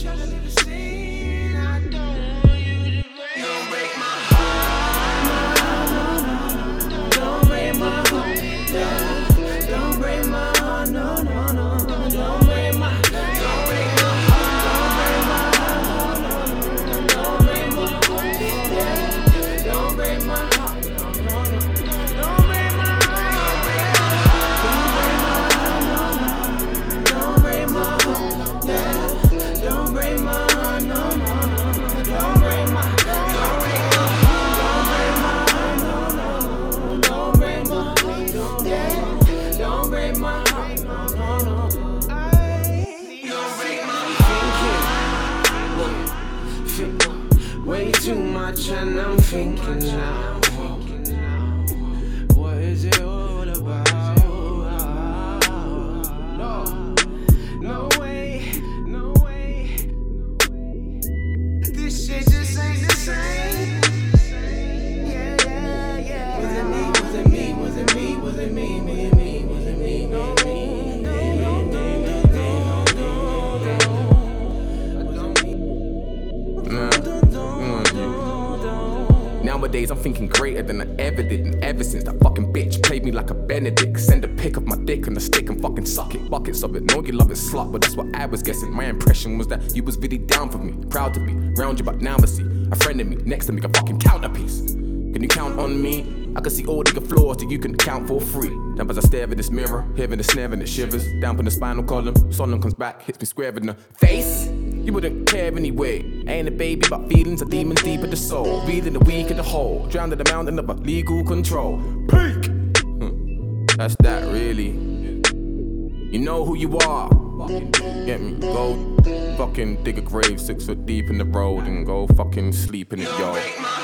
Way too much and I'm thinking now. What is it all about? No way. This shit just ain't the same. Yeah. Was it me? Was it me? Was it me? Was it me? Me? Was it me? Nowadays I'm thinking greater than I ever did. And ever since that fucking bitch played me like a Benedict, send a pic of my dick and a stick and fucking suck it. Buckets of it, know you love it, slut, but that's what I was guessing. My impression was that you was really down for me, proud to be round you, but now I see a friend of me next to me, a fucking counterpiece. Can you count on me? I can see all the flaws that you can count for free. Now as I stare at this mirror, hearing the snare and it shivers down in the spinal column. Solemn comes back, hits me square in the face. You wouldn't care anyway. Ain't a baby, but feelings are demons deep in the soul. Reading the weak in the whole, drowned in the mountain of illegal control. Peak! That's that really. You know who you are. Get me? Go fucking dig a grave 6 foot deep in the road and go fucking sleep in it, yo.